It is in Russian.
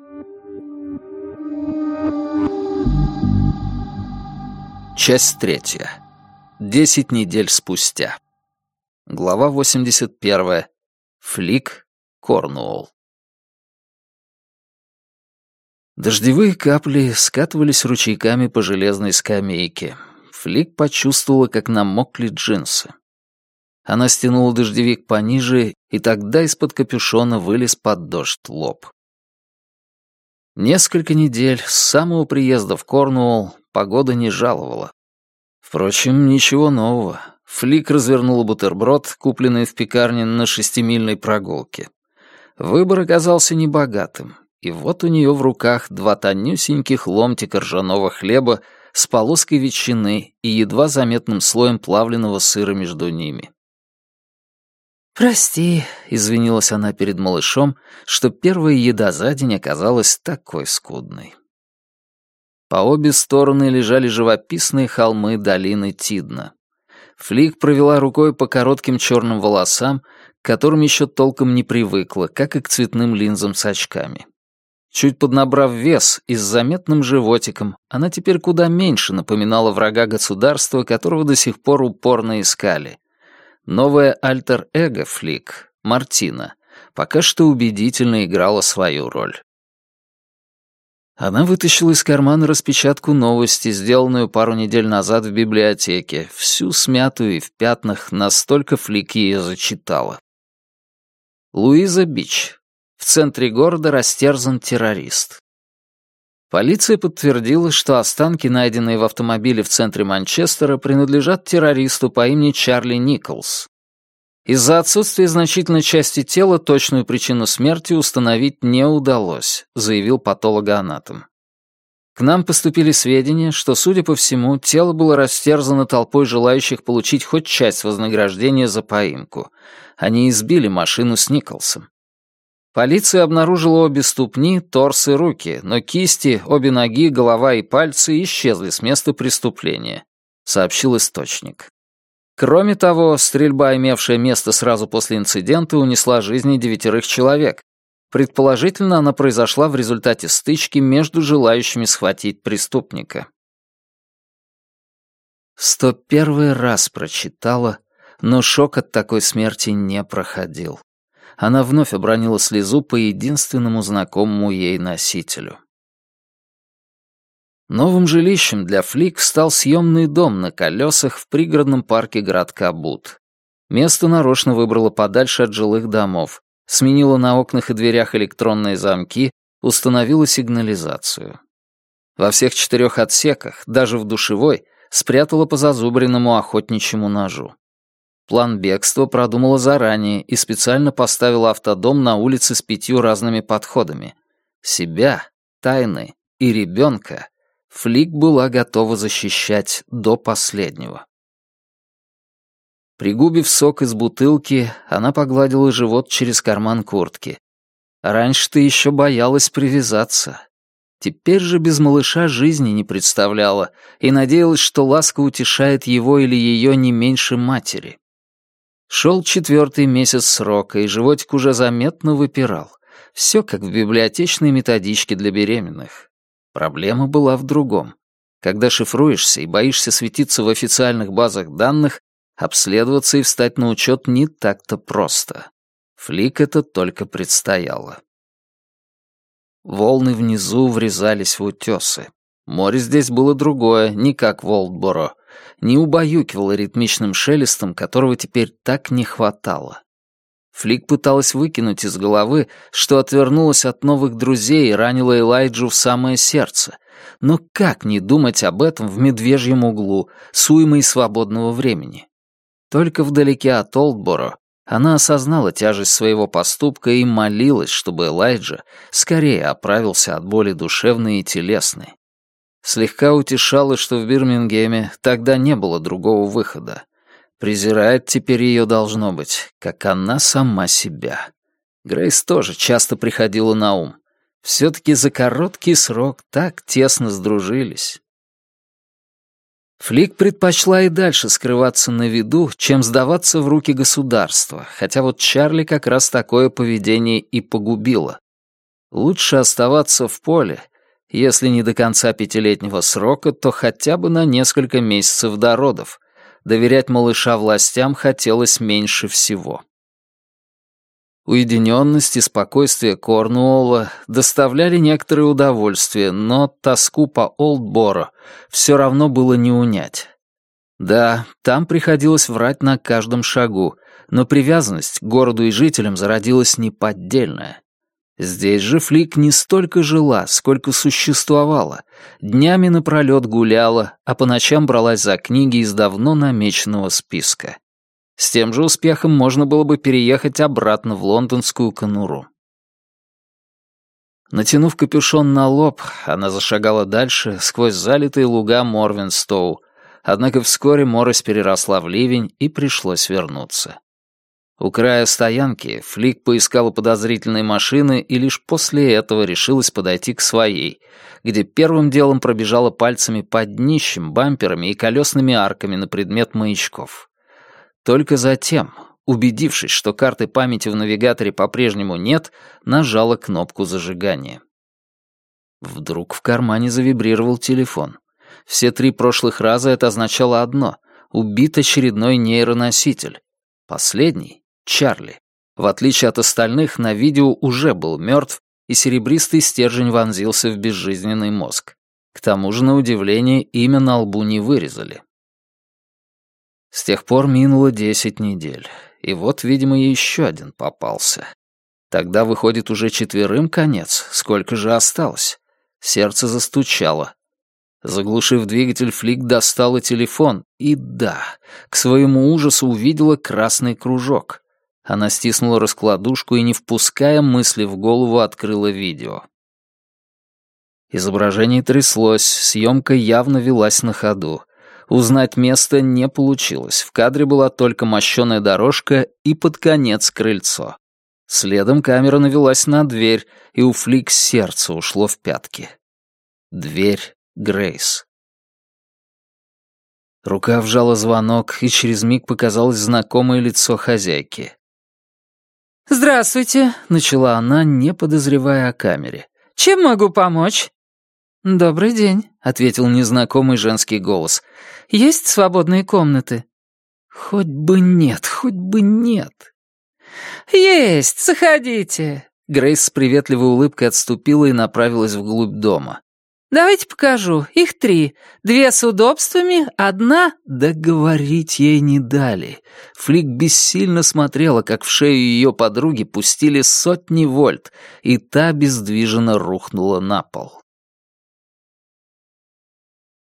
Часть 3. 10 недель спустя. Глава 81. Флик, Корнуолл. Дождевые капли скатывались ручейками по железной скамейке. Флик почувствовала, как намокли джинсы. Она стянула дождевик пониже, и тогда из-под капюшона вылез под дождь лоб. Несколько недель с самого приезда в Корнуолл погода не жаловала. Впрочем, ничего нового. Флик развернула бутерброд, купленный в пекарне на 6-мильной прогулке. Выбор оказался небогатым, и вот у нее в руках 2 тонюсеньких ломтика ржаного хлеба с полоской ветчины и едва заметным слоем плавленного сыра между ними. «Прости», — извинилась она перед малышом, что первая еда за день оказалась такой скудной. По обе стороны лежали живописные холмы долины Тидна. Флик провела рукой по коротким черным волосам, к которым еще толком не привыкла, как и к цветным линзам с очками. Чуть поднабрав вес и с заметным животиком, она теперь куда меньше напоминала врага государства, которого до сих пор упорно искали. Новое альтер-эго Флик, Мартина, пока что убедительно играла свою роль. Она вытащила из кармана распечатку новости, сделанную пару недель назад в библиотеке, всю смятую и в пятнах, настолько Флик ее зачитала. Луиза Бич. В центре города растерзан террорист. Полиция подтвердила, что останки, найденные в автомобиле в центре Манчестера, принадлежат террористу по имени Чарли Николс. Из-за отсутствия значительной части тела точную причину смерти установить не удалось, заявил патологоанатом. К нам поступили сведения, что, судя по всему, тело было растерзано толпой желающих получить хоть часть вознаграждения за поимку. Они избили машину с Николсом. Полиция обнаружила обе ступни, торс и руки, но кисти, обе ноги, голова и пальцы исчезли с места преступления, сообщил источник. Кроме того, стрельба, имевшая место сразу после инцидента, унесла жизни 9 человек. Предположительно, она произошла в результате стычки между желающими схватить преступника. 101 раз прочитала, но шок от такой смерти не проходил. Она вновь обронила слезу по единственному знакомому ей носителю. Новым жилищем для Флик стал съемный дом на колесах в пригородном парке городка Бут. Место нарочно выбрала подальше от жилых домов, сменила на окнах и дверях электронные замки, установила сигнализацию. Во всех 4 отсеках, даже в душевой, спрятала по зазубренному охотничьему ножу. План бегства продумала заранее и специально поставила автодом на улице с 5 разными подходами. Себя, тайны и ребенка Флик была готова защищать до последнего. Пригубив сок из бутылки, она погладила живот через карман куртки. Раньше ты еще боялась привязаться. Теперь же без малыша жизни не представляла и надеялась, что ласка утешает его или ее не меньше матери. Шел 4-й месяц срока, и животик уже заметно выпирал. Все как в библиотечной методичке для беременных. Проблема была в другом. Когда шифруешься и боишься светиться в официальных базах данных, обследоваться и встать на учет не так-то просто. Флик это только предстояло. Волны внизу врезались в утесы. Море здесь было другое, не как в Олдборо, не убаюкивало ритмичным шелестом, которого теперь так не хватало. Флик пыталась выкинуть из головы, что отвернулась от новых друзей и ранила Элайджу в самое сердце. Но как не думать об этом в медвежьем углу, с уймой свободного времени? Только вдалеке от Олдборо она осознала тяжесть своего поступка и молилась, чтобы Элайджа скорее оправился от боли душевной и телесной. Слегка утешала, что в Бирмингеме тогда не было другого выхода. Презирает теперь ее, должно быть, как она сама себя. Грейс тоже часто приходила на ум. Все-таки за короткий срок так тесно сдружились. Флик предпочла и дальше скрываться на виду, чем сдаваться в руки государства, хотя вот Чарли как раз такое поведение и погубило. Лучше оставаться в поле, если не до конца 5-летнего срока, то хотя бы на несколько месяцев до родов. Доверять малыша властям хотелось меньше всего. Уединенность и спокойствие Корнуолла доставляли некоторое удовольствие, но тоску по Олдборо все равно было не унять. Да, там приходилось врать на каждом шагу, но привязанность к городу и жителям зародилась неподдельная. Здесь же Флик не столько жила, сколько существовала, днями напролет гуляла, а по ночам бралась за книги из давно намеченного списка. С тем же успехом можно было бы переехать обратно в лондонскую конуру. Натянув капюшон на лоб, она зашагала дальше, сквозь залитые луга Морвенстоу, однако вскоре морось переросла в ливень, и пришлось вернуться. У края стоянки Флик поискала подозрительные машины и лишь после этого решилась подойти к своей, где первым делом пробежала пальцами под днищем, бамперами и колесными арками на предмет маячков. Только затем, убедившись, что карты памяти в навигаторе по-прежнему нет, нажала кнопку зажигания. Вдруг в кармане завибрировал телефон. Все 3 прошлых раза это означало одно — убит очередной нейроноситель. Последний, Чарли, в отличие от остальных, на видео уже был мертв, и серебристый стержень вонзился в безжизненный мозг. К тому же, на удивление, имя на лбу не вырезали. С тех пор минуло 10 недель, и вот, видимо, еще один попался. Тогда, выходит, уже 4 конец, сколько же осталось? Сердце застучало. Заглушив двигатель, Флик достала телефон, и да, к своему ужасу увидела красный кружок. Она стиснула раскладушку и, не впуская мысли в голову, открыла видео. Изображение тряслось, съемка явно велась на ходу. Узнать место не получилось, в кадре была только мощеная дорожка и под конец крыльцо. Следом камера навелась на дверь, и у Флик сердце ушло в пятки. Дверь Грейс. Рука вжала звонок, и через миг показалось знакомое лицо хозяйки. «Здравствуйте», — начала она, не подозревая о камере. «Чем могу помочь?» «Добрый день», — ответил незнакомый женский голос. «Есть свободные комнаты?» «Хоть бы нет, хоть бы нет». «Есть, заходите». Грейс с приветливой улыбкой отступила и направилась вглубь дома. «Давайте покажу. Их 3. 2 с удобствами, 1...» Договорить ей не дали. Флик бессильно смотрела, как в шею ее подруги пустили сотни вольт, и та бездвижно рухнула на пол.